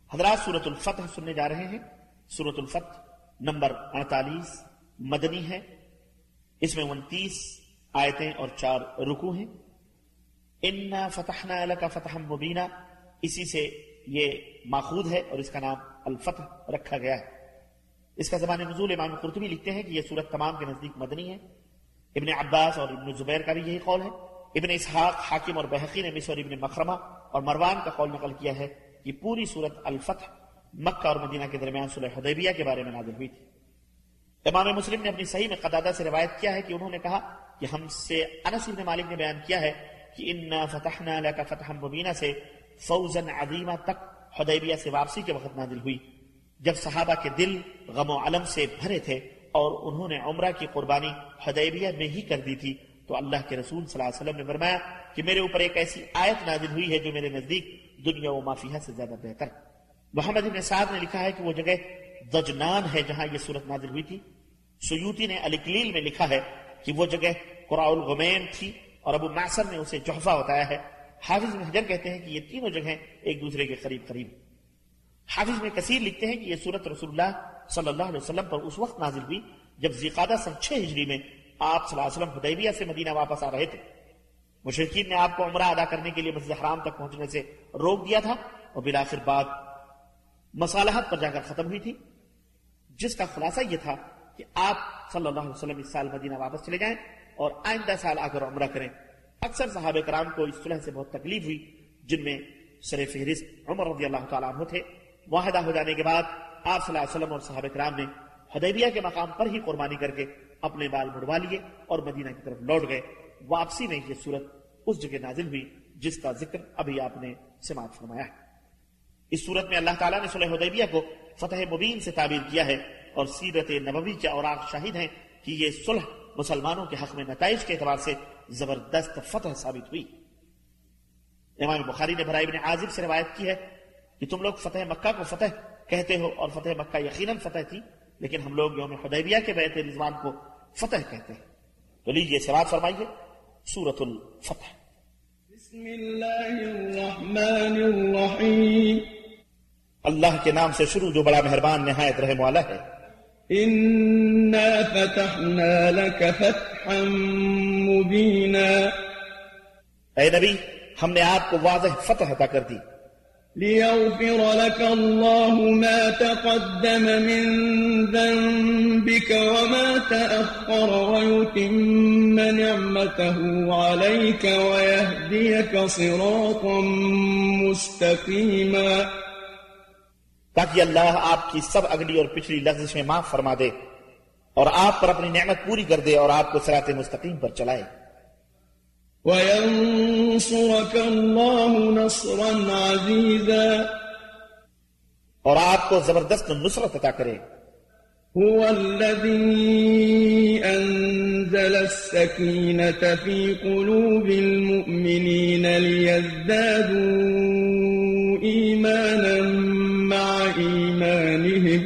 حضرات سورۃ الفتح سننے جا رہے ہیں۔ سورۃ الفتح نمبر 48 مدنی ہے، اس میں 29 آیتیں اور 4 رکوع ہیں۔ انا فتحنا لک فتحا مبینا، اسی سے یہ ماخوذ ہے اور اس کا نام الفتح رکھا گیا ہے۔ اس کا زمان نزول امام قرطبی لکھتے ہیں کہ یہ سورت تمام کے نزدیک مدنی ہے۔ ابن عباس اور ابن زبیر کا بھی یہی قول ہے۔ ابن اسحاق، حاکم اور بہقی نے مصر ابن مخرمہ اور مروان کا قول نقل کیا ہے کہ پوری سورت الفتح مکہ اور مدینہ کے درمیان صلح حدیبیہ کے بارے میں نازل ہوئی تھی۔ امام مسلم نے اپنی صحیح میں قتادہ سے روایت کیا ہے کہ انہوں نے کہا کہ ہم سے انس بن مالک نے بیان کیا ہے کہ انا فتحنا لک فتحا مبینا سے فوزا عظیما تک حدیبیہ سے واپسی کے وقت نازل ہوئی، جب صحابہ کے دل غم و علم سے بھرے تھے اور انہوں نے عمرہ کی قربانی حدیبیہ میں ہی کر دی تھی، تو اللہ کے رسول صلی اللہ علیہ وسلم نے فرمایا کہ میرے اوپر ایک ایسی آیت نازل ہوئی ہے جو میرے نزدیک دنیا و ما فیہا سے زیادہ بہتر۔ محمد بن سعد نے لکھا ہے کہ وہ جگہ ضجنان ہے جہاں یہ سورت نازل ہوئی تھی۔ سیوطی نے الاکلیل میں لکھا ہے کہ وہ جگہ قراء الغمیم تھی اور ابو معصر نے اسے جحفہ بتایا ہے۔ حافظ بن حجر کہتے ہیں کہ یہ تینوں جگہیں ایک دوسرے کے قریب قریب۔ حافظ بن کثیر لکھتے ہیں کہ یہ سورت رسول اللہ صلی اللہ علیہ وسلم پر اس وقت نازل ہوئی جب ذیقعدہ سن 6 ہجری میں آپ صلی اللہ علیہ وسلم حدیبیہ سے مدینہ واپس آ رہے تھے۔ مشرکین نے آپ کو عمرہ ادا کرنے کے لیے مسجد حرام تک پہنچنے سے روک دیا تھا اور بالآخر بات مصالحت پر جا کر ختم ہوئی تھی، جس کا خلاصہ یہ تھا کہ آپ صلی اللہ علیہ وسلم اس سال مدینہ واپس چلے جائیں اور آئندہ سال آ کر عمرہ کریں۔ اکثر صحابہ کرام کو اس صلح سے بہت تکلیف ہوئی، جن میں سر فہرست عمر رضی اللہ تعالیٰ عنہ تھے۔ معاہدہ ہو جانے کے بعد آپ صلی اللہ علیہ وسلم اور صحابہ کرام نے حدیبیہ کے مقام پر ہی قربانی کر کے اپنے بال مڑوا لیے اور مدینہ کی طرف لوٹ گئے۔ واپسی میں یہ صورت اس جگہ نازل ہوئی جس کا ذکر ابھی آپ نے سماعت فرمایا ہے۔ اس صورت میں اللہ تعالیٰ نے صلح حدیبیہ کو فتح مبین سے تعبیر کیا ہے اور سیرت نبوی کے اوراق شاہد ہیں کہ یہ صلح مسلمانوں کے حق میں نتائج کے اعتبار سے زبردست فتح ثابت ہوئی۔ امام بخاری نے برائے بن عازب سے روایت کی ہے کہ تم لوگ فتح مکہ کو فتح کہتے ہو اور فتح مکہ یقیناً فتح تھی، لیکن ہم لوگ یوم حدیبیہ کے بیعت رضوان کو فتح کہتے ہیں۔ تو لیجئے سماعت فرمائیے سورۃ الفتح۔ بسم اللہ الرحمن الرحیم، اللہ کے نام سے شروع جو بڑا مہربان نہایت رحم والا ہے۔ انا فتحنا لك فتحا مبینا، اے نبی ہم نے آپ کو واضح فتح عطا کر دی، ليغفر لك الله ما تقدم من ذنبك وما تأخر ويتم نعمته عليك ويهديك صراطا مستقيما، تاکہ اللہ آپ کی سب اگلی اور پچھلی لغزشیں معاف فرما دے اور آپ پر اپنی نعمت پوری کر دے اور آپ کو صراط مستقیم پر چلائے۔ وَيَنصُرَكَ اللَّهُ نَصْرًا عَزِيزًا، اور آپ کو زبردست نصرت عطا کرے۔ هُوَ الَّذِي أَنزَلَ السَّكِينَةَ فِي قُلُوبِ الْمُؤْمِنِينَ لِيَزْدَادُوا إِيمَانًا مَعَ إِيمَانِهِمْ،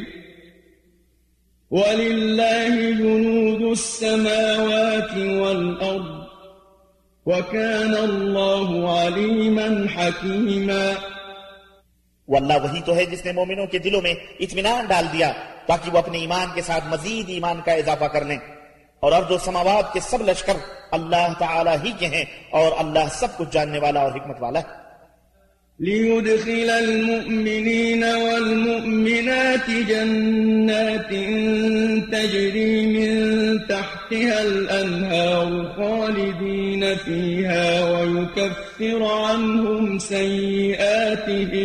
وَلِلَّهِ جُنُودُ السَّمَاوَاتِ وَالْأَرْضِ، وَكَانَ اللَّهُ عَلِيمًا حَكِيمًا۔ وہ اللہ وہی تو ہے جس نے مومنوں کے دلوں میں اطمینان ڈال دیا تاکہ وہ اپنے ایمان کے ساتھ مزید ایمان کا اضافہ کر لیں، اور ارض و سماوات کے سب لشکر اللہ تعالی ہی کے ہیں اور اللہ سب کچھ جاننے والا اور حکمت والا ہے۔ لِيُدْخِلَ الْمُؤْمِنِينَ وَالْمُؤْمِنَاتِ جَنَّاتٍ تَجْرِي مِن تَحْتِهَا الْأَنْهَارُ خَالِدِينَ فِيهَا وَيُكَفِّرَ عَنْهُمْ سَيِّئَاتِهِمْ،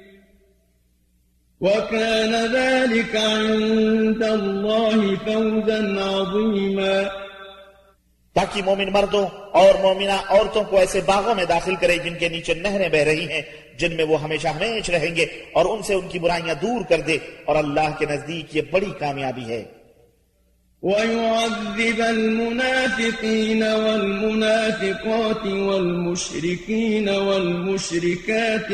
وَكَانَ ذَلِكَ عِندَ اللَّهِ فَوْزًا عَظِيمًا، تاکہ مومن مردوں اور مومنہ عورتوں کو ایسے باغوں میں داخل کرے جن کے نیچے نہریں بہ رہی ہیں، جن میں وہ ہمیشہ ہمیش رہیں گے، اور ان سے ان کی برائیاں دور کر دے، اور اللہ کے نزدیک یہ بڑی کامیابی ہے۔ وَيُعَذِّبَ الْمُنَافِقِينَ وَالْمُنَافِقَاتِ وَالْمُشْرِكِينَ وَالْمُشْرِكَاتِ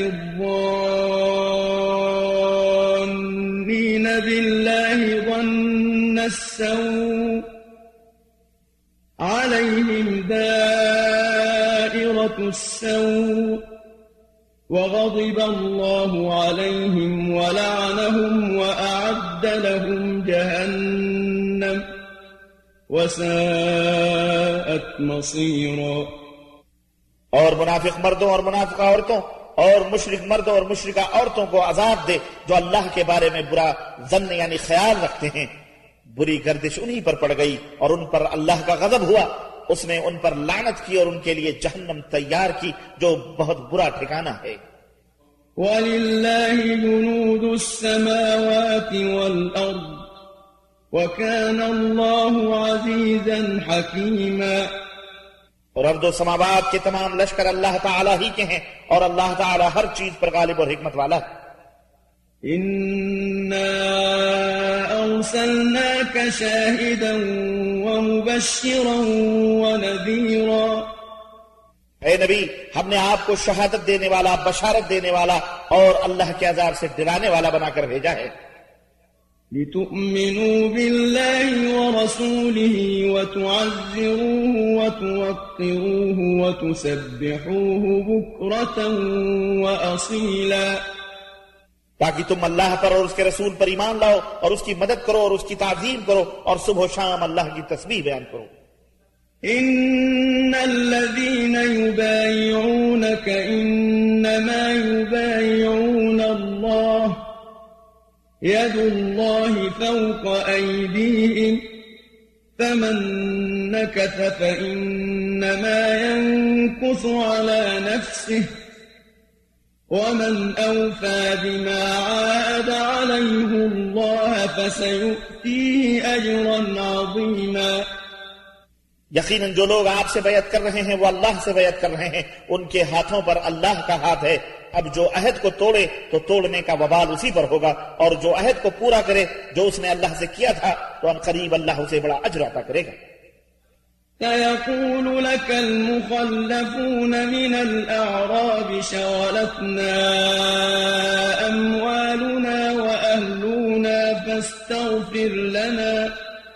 الظَّانِّينَ بِاللَّهِ ظَنَّ السَّوْءِ عَلَيْهِمْ دَائِرَةُ السَّوْءِ وغضب الله عليهم ولعنهم وأعد لهم جهنم وساءت مصيرا. اور منافق مردوں اور منافقہ عورتوں اور مشرک مردوں اور مشرکہ عورتوں کو عذاب دے جو اللہ کے بارے میں برا ظن یعنی خیال رکھتے ہیں. بری گردش انہی پر پڑ گئی اور ان پر اللہ کا غضب ہوا. اس نے ان پر لعنت کی اور ان کے لیے جہنم تیار کی جو بہت برا ٹھکانہ ہے. وَلِلَّهِ جُنُودُ السَّمَاوَاتِ وَالْأَرْضِ وَكَانَ اللَّهُ عَزِيزًا حَكِيمًا. اور ارض و سماوات کے تمام لشکر اللہ تعالیٰ ہی کے ہیں اور اللہ تعالیٰ ہر چیز پر غالب اور حکمت والا ہے. إِنَّا أَرْسَلْنَاكَ شَاهِدًا وَمُبَشِّرًا وَنَذِيرًا. اے نبی ہم نے آپ کو شہادت دینے والا بشارت دینے والا اور اللہ کے عذاب سے ڈرانے والا بنا کر بھیجا ہے. لِتُؤْمِنُوا بِاللَّهِ وَرَسُولِهِ وَتُعَزِّرُوهُ وَتُوَقِّرُوهُ وَتُسَبِّحُوهُ بُكْرَةً وَأَصِيلًا. تاکہ تم اللہ پر اور اس کے رسول پر ایمان لاؤ اور اس کی مدد کرو اور اس کی تعظیم کرو اور صبح و شام اللہ کی تسبیح بیان کرو. إن الذين يبايعونك إنما يبايعون الله يد الله فوق أيديهم فمن نكث فإنما ينكث على نفسه ومن أوفى بما عاهد عليه الله فسيؤتيه أجرا عظيما. یقیناً جو لوگ آپ سے بیعت کر رہے ہیں وہ اللہ سے بیعت کر رہے ہیں. ان کے ہاتھوں پر اللہ کا ہاتھ ہے. اب جو عہد کو توڑے تو توڑنے کا وبال اسی پر ہوگا اور جو عہد کو پورا کرے جو اس نے اللہ سے کیا تھا تو ان قریب اللہ اسے بڑا اجر عطا کرے گا. سيقول لك المخلفون من الأعراب شغلتنا أموالنا وأهلنا فاستغفر لنا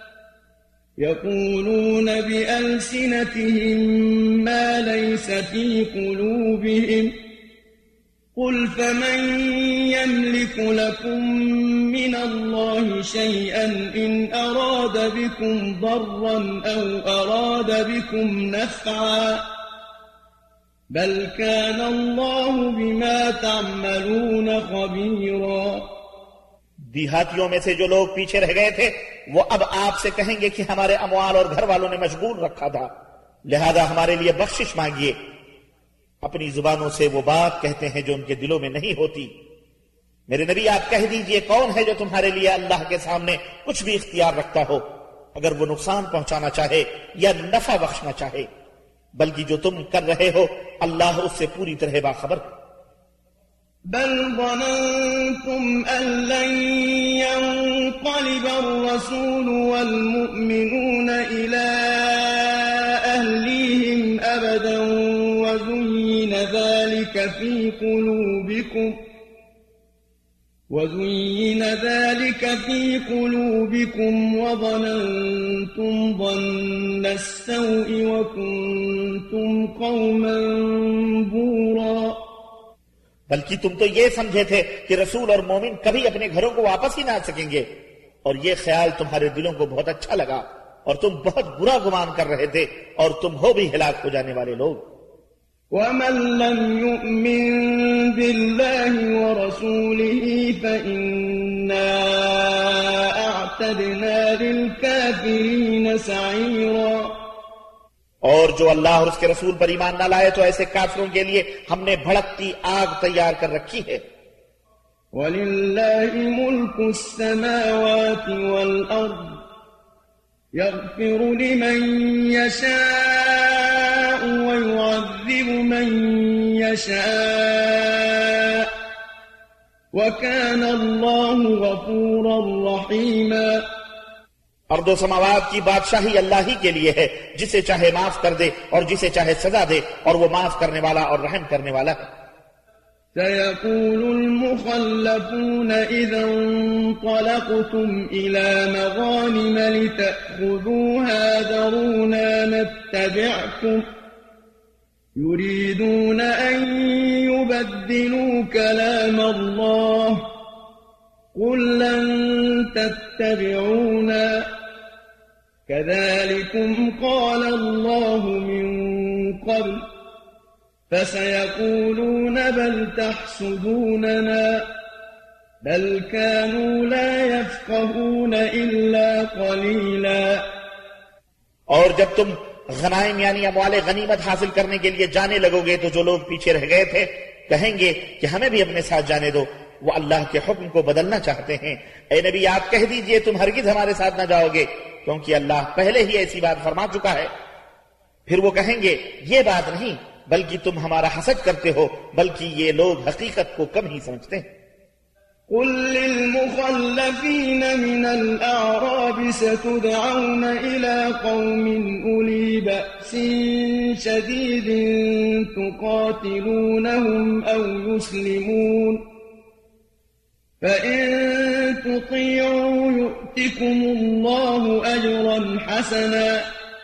يقولون بألسنتهم ما ليس في قلوبهم قل فمن يملك لكم من الله شيئا إن أراد بكم ضرا أو أراد بكم نفعا بل كان الله بما تعملون خبيرا. دیہاتیوں میں سے جو لوگ پیچھے رہ گئے تھے وہ اب آپ سے کہیں گے کہ ہمارے اموال اور گھر والوں نے مشغول رکھا تھا لہذا ہمارے لیے بخشش مانگیے. اپنی زبانوں سے وہ بات کہتے ہیں جو ان کے دلوں میں نہیں ہوتی. میرے نبی آپ کہہ دیجئے کون ہے جو تمہارے لیے اللہ کے سامنے کچھ بھی اختیار رکھتا ہو اگر وہ نقصان پہنچانا چاہے یا نفع بخشنا چاہے بلکہ جو تم کر رہے ہو اللہ اس سے پوری طرح باخبر ہے. بل ظننتم أن لن ينقلب الرسول والمؤمنون إلى أهليهم أبدا وزين ذلك في قلوبكم وظننتم ظن السوء وكنتم قوما بورا. بلکہ تم تو یہ سمجھے تھے کہ رسول اور مومن کبھی اپنے گھروں کو واپس ہی نہ آ سکیں گے اور یہ خیال تمہارے دلوں کو بہت اچھا لگا اور تم بہت برا گمان کر رہے تھے اور تم ہو بھی ہلاک ہو جانے والے لوگ. وَمَن لَّمْ يُؤْمِن بِاللَّهِ وَرَسُولِهِ فَإِنَّا أَعْتَدْنَا لِلْكَافِرِينَ سَعِيرًا. اور جو اللہ اور اس کے رسول پر ایمان نہ لائے تو ایسے کافروں کے لیے ہم نے بھڑکتی آگ تیار کر رکھی ہے. وَلِلَّهِ مُلْكُ السَّمَاوَاتِ وَالْأَرْضِ يَغْفِرُ لِمَن يَشَاءُ وَيُعَذِّبُ مَن يَشَاءُ وَكَانَ اللَّهُ غَفُورًا رَّحِيمًا. ارض و سماوات کی بادشاہی اللہ ہی کے لیے ہے جسے چاہے معاف کر دے اور جسے چاہے سزا دے اور وہ معاف کرنے والا اور رحم کرنے والا ہے. سيقول المخلفون إذا انطلقتم إلى مغانم لتأخذوها ذرونا نتبعكم يريدون أن يبدلوا كلام الله قل لن تتبعونا كذلكم قال الله من قبل فسيقولون بل تحسدوننا بل كانوا لا يفقهون إلا قليلا. اور جب تم غنائم یعنی اموال غنیمت حاصل کرنے کے لیے جانے لگو گے تو جو لوگ پیچھے رہ گئے تھے کہیں گے کہ ہمیں بھی اپنے ساتھ جانے دو. وہ اللہ کے حکم کو بدلنا چاہتے ہیں. اے نبی آپ کہہ دیجئے تم ہرگز ہمارے ساتھ نہ جاؤ گے کیونکہ اللہ پہلے ہی ایسی بات فرما چکا ہے. پھر وہ کہیں گے یہ بات نہیں بلکہ تم ہمارا حسد کرتے ہو بلکہ یہ لوگ حقیقت کو کم ہی سمجھتے ہیں. قل للمخلفين من الأعراب ستدعون إلى قوم أولي بأس شديد تقاتلونهم أو يسلمون فإن تطيعوا يؤتكم الله أجرا حسنا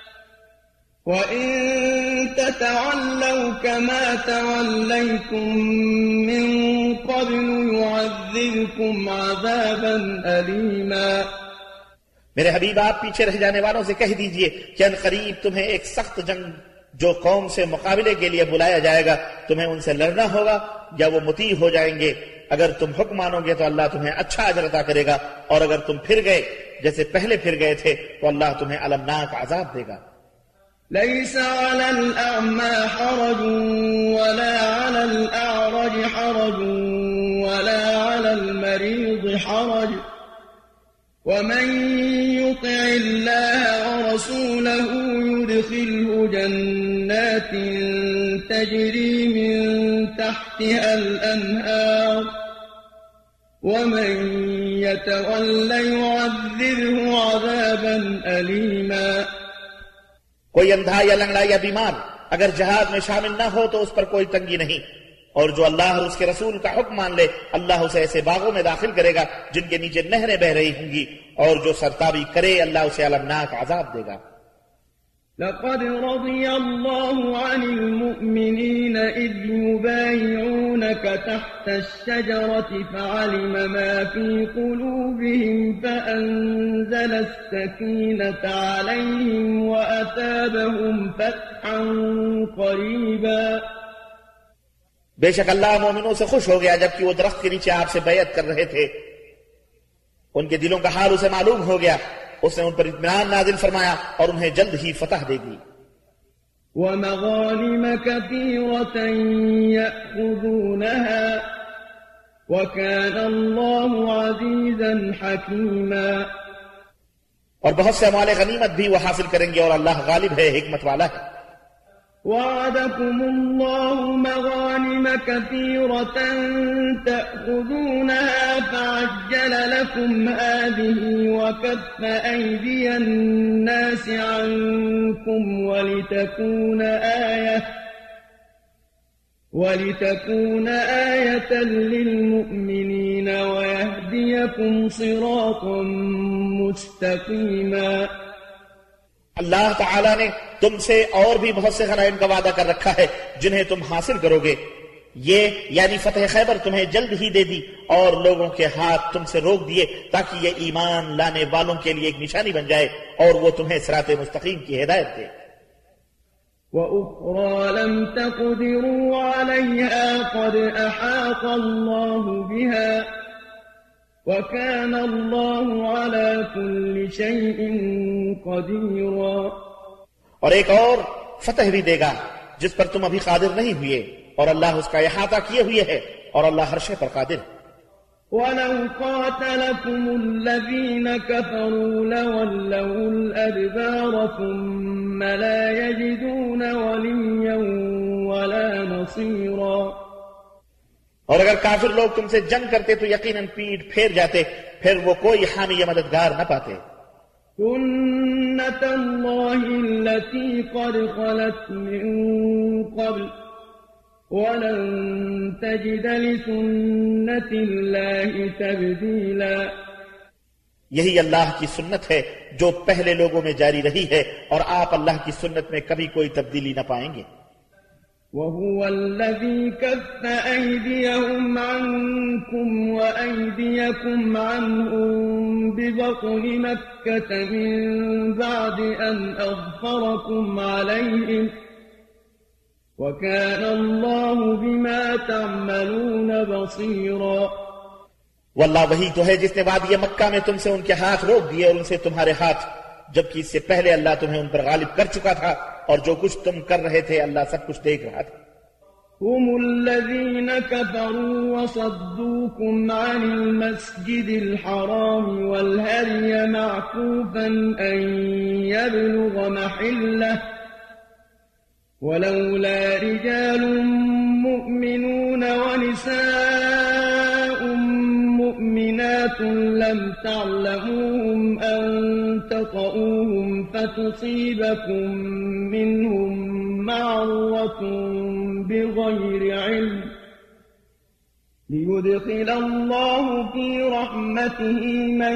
وإن تتولوا كما توليتم من قبل يعذبكم عذابا أليما. میرے حبیب آپ پیچھے رہ جانے والوں سے کہہ دیجئے کہ ان قریب تمہیں ایک سخت جنگ جو قوم سے مقابلے کے لیے بلایا جائے گا تمہیں ان سے لڑنا ہوگا یا وہ مطیع ہو جائیں گے. اگر تم حکم مانو گے تو اللہ تمہیں اچھا اجر عطا کرے گا اور اگر تم پھر گئے جیسے پہلے پھر گئے تھے تو اللہ تمہیں المناک عذاب دے گا. ليس على الأعمى حرج ولا على الأعرج حرج ولا على المريض حرج ومن يطع الله ورسوله يدخله جنات تجري من تحتها الأنهار ومن يتولى يعذبه عذابا أليما. کوئی اندھا یا لنگڑا یا بیمار اگر جہاد میں شامل نہ ہو تو اس پر کوئی تنگی نہیں اور جو اللہ اور اس کے رسول کا حکم مان لے اللہ اسے ایسے باغوں میں داخل کرے گا جن کے نیچے نہریں بہ رہی ہوں گی اور جو سرتابی کرے اللہ اسے المناک عذاب دے گا. لقد رضي الله عن المؤمنين إذ يبايعونك تحت الشجرة فعلم ما في قلوبهم فأنزل السكينة عليهم وأثابهم فتحا قريبا. بے شک اللہ مومنوں سے خوش ہو گیا جبکہ وہ درخت کے نیچے آپ سے بیعت کر رہے تھے. ان کے دلوں کا حال اسے معلوم ہو گیا اس نے ان پر اطمینان نازل فرمایا اور انہیں جلد ہی فتح دے دی. ومغانم كثيرة يأخذونها وكان الله عزيزا حكيما. اور بہت سے اموال غنیمت بھی وہ حاصل کریں گے اور اللہ غالب ہے حکمت والا ہے. وعدكم الله مغانم كثيرة تأخذونها فعجل لكم هذه وكف أيدي الناس عنكم ولتكون آية للمؤمنين ويهديكم صراطا مستقيما. اللہ تعالیٰ نے تم سے اور بھی بہت سے غنائم کا وعدہ کر رکھا ہے جنہیں تم حاصل کرو گے. یہ یعنی فتح خیبر تمہیں جلد ہی دے دی اور لوگوں کے ہاتھ تم سے روک دیے تاکہ یہ ایمان لانے والوں کے لیے ایک نشانی بن جائے اور وہ تمہیں صراط مستقیم کی ہدایت دے. وَأُخْرَى لَمْ تَقْدِرُوا عَلَيْهَا قَدْ أَحَاطَ اللَّهُ بِهَا وَكَانَ اللَّهُ عَلَى كُلِّ شَيْءٍ قَدِيرًا. اور ایک اور فتح بھی دے گا جس پر تم ابھی قادر نہیں ہوئے اور اللہ اس کا احاطہ کیے ہوئے ہے اور اللہ ہر شے پر قادر ہے. وَلَوْ قَاتَلَكُمُ الَّذِينَ كَفَرُوا لَوَلَّوُا الْأَدْبَارَ ثُمَّ لَا يَجِدُونَ وَلِيًّا وَلَا نَصِيرًا. اور اگر کافر لوگ تم سے جنگ کرتے تو یقیناً پیٹھ پھیر جاتے پھر وہ کوئی حامی یا مددگار نہ پاتے. سُنَّةَ اللَّهِ الَّتِي قَدْ خَلَتْ مِن قَبْلُ وَلَن تَجِدَ لِسُنَّةِ اللَّهِ تَبْدِيلًا. یہی اللہ کی سنت ہے جو پہلے لوگوں میں جاری رہی ہے اور آپ اللہ کی سنت میں کبھی کوئی تبدیلی نہ پائیں گے. وهو الذي كف أيديهم عنكم وأيديكم عنهم ببطن مكة من بعد أن أظفركم عليهم وكان الله بما تعملون بصيرا. واللہ وہی تو ہے جس نے وادی مکہ میں تم سے ان کے ہاتھ روک دیے اور ان سے تمہارے ہاتھ، جبکہ اس سے پہلے اللہ تمہیں ان پر غالب کر چکا تھا، اور جو کچھ تم کر رہے تھے اللہ سب کچھ دیکھ رہا تھا. هم الذين كفروا وصدوكم عن المسجد الحرام والهدي معكوفا أن يبلغ محله ولولا رجال مؤمنون ونساء مؤمنات لم تعلموهم أن تطؤوهم فتصيبكم منهم معرة بغير علم ليدخل الله في رحمته من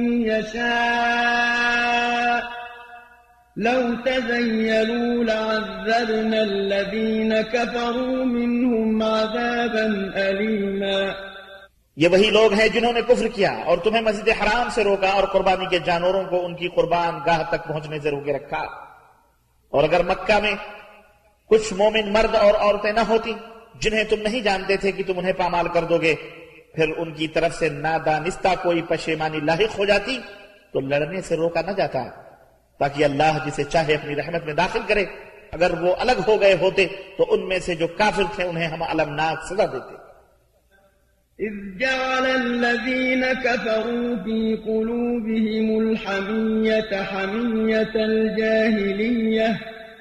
يشاء لو تزيلوا لعذبنا الذين كفروا منهم عذابا أليما. یہ وہی لوگ ہیں جنہوں نے کفر کیا اور تمہیں مسجد حرام سے روکا اور قربانی کے جانوروں کو ان کی قربان گاہ تک پہنچنے سے روکے رکھا. اور اگر مکہ میں کچھ مومن مرد اور عورتیں نہ ہوتی جنہیں تم نہیں جانتے تھے کہ تم انہیں پامال کر دو گے، پھر ان کی طرف سے نادانستہ کوئی پشیمانی لاحق ہو جاتی تو لڑنے سے روکا نہ جاتا، تاکہ اللہ جسے چاہے اپنی رحمت میں داخل کرے. اگر وہ الگ ہو گئے ہوتے تو ان میں سے جو کافر تھے انہیں ہم المناک سزا دیتے. إذ جعل الذين كفروا في قلوبهم الحمية حمية الجاهلية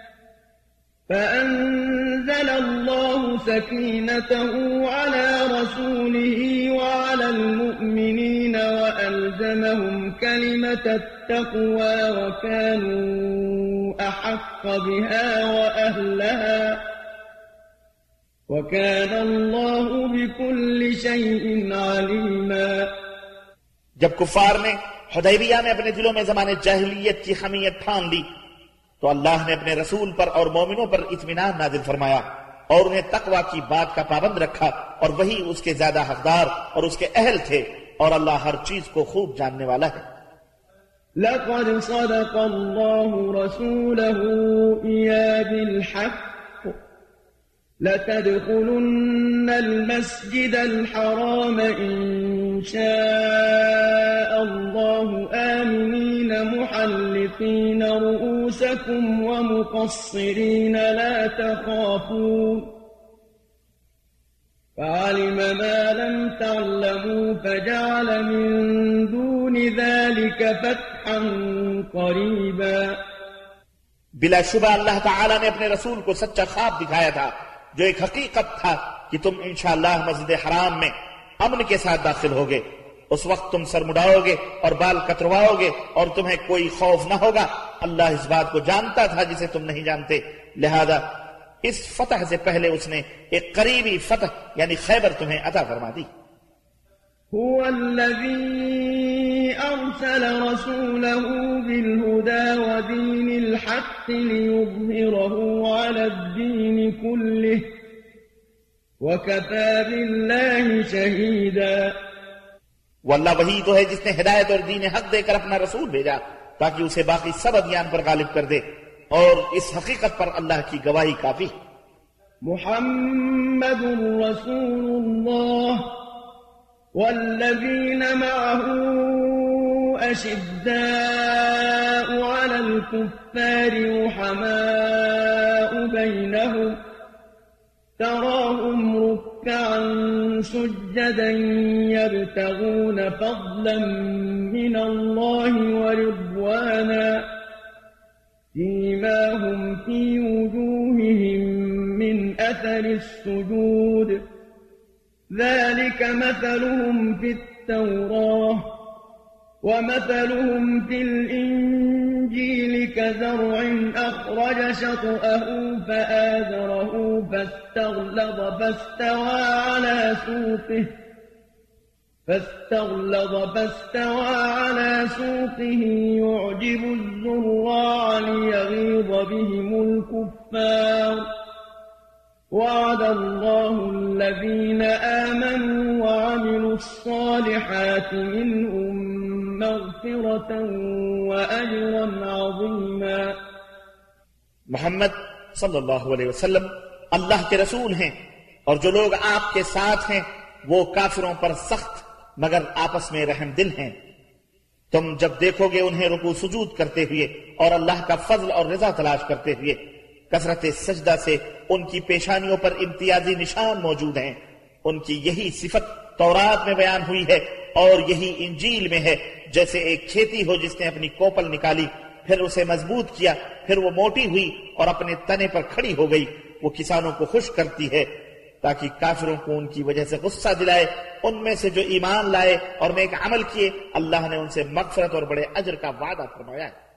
فأنزل الله سكينته على رسوله وعلى المؤمنين وألزمهم كلمة التقوى وكانوا أحق بها وأهلها وَكَانَ اللَّهُ بِكُلِّ شَيْءٍ عَلِيمًا. جب کفار نے حدیبیہ میں اپنے دلوں میں زمانے جاہلیت کی حمیت ٹھان لی تو اللہ نے اپنے رسول پر اور مومنوں پر اطمینان نازل فرمایا اور انہیں تقوی کی بات کا پابند رکھا، اور وہی اس کے زیادہ حقدار اور اس کے اہل تھے، اور اللہ ہر چیز کو خوب جاننے والا ہے. لَقَدْ صَدَقَ اللَّهُ رَسُولَهُ إِيَا بِالْحَقِّ لَتَدْخُلُنَّ الْمَسْجِدَ الْحَرَامَ إِن شَاءَ اللَّهُ آمِنِينَ مُحَلِّقِينَ رُءُوسَكُمْ وَمُقَصِّرِينَ لَا تَخَافُونَ فَعَلِمَ مَا لَمْ تَعْلَمُوا فَجَعَلَ مِن دُونِ ذَلِكَ فَتْحًا قَرِيبًا. بلا شبہ اللہ تعالیٰ نے اپنے رسول کو سچا خواب دکھایا تھا جو ایک حقیقت تھا کہ تم انشاءاللہ مسجد حرام میں امن کے ساتھ داخل ہوگے. اس وقت تم سر مڈاؤ گے اور بال کترواؤ گے اور تمہیں کوئی خوف نہ ہوگا. اللہ اس بات کو جانتا تھا جسے تم نہیں جانتے، لہذا اس فتح سے پہلے اس نے ایک قریبی فتح یعنی خیبر تمہیں عطا فرما دی. هو الذي أرسل رسوله بالهدى ودين الحق ليظهره على الدين كله وكفى بالله شهيدا. واللہ وہی تو ہے جس نے ہدایت اور دین حق دے کر اپنا رسول بھیجا تاکہ اسے باقی سب ادیان پر غالب کر دے، اور اس حقیقت پر اللہ کی گواہی کافی. محمد رسول اللہ والذين معه أشداء على الكفار رحماء بينهم تراهم ركعا سجدا يبتغون فضلا من الله ورضوانا سيماهم في وجوههم من أثر السجود ذلك مثلهم في التوراة ومثلهم في الإنجيل كزرع أخرج شطأه فآزره فاستغلظ فاستوى على سوقه يعجب الزراع ليغيظ بهم الكفار وعد الله الذين آمنوا وعملوا الصالحات منهم مغفرة وأجرا عظيما. محمد صلی اللہ علیہ وسلم اللہ کے رسول ہیں، اور جو لوگ آپ کے ساتھ ہیں وہ کافروں پر سخت مگر آپس میں رحم دل ہیں. تم جب دیکھو گے انہیں رکوع سجود کرتے ہوئے اور اللہ کا فضل اور رضا تلاش کرتے ہوئے، کثرت سجدہ سے ان کی پیشانیوں پر امتیازی نشان موجود ہیں. ان کی یہی صفت تورات میں بیان ہوئی ہے اور یہی انجیل میں ہے. جیسے ایک کھیتی ہو جس نے اپنی کوپل نکالی، پھر اسے مضبوط کیا، پھر وہ موٹی ہوئی اور اپنے تنے پر کھڑی ہو گئی. وہ کسانوں کو خوش کرتی ہے تاکہ کافروں کو ان کی وجہ سے غصہ دلائے. ان میں سے جو ایمان لائے اور نیک عمل کیے، اللہ نے ان سے مغفرت اور بڑے اجر کا وعدہ فرمایا ہے.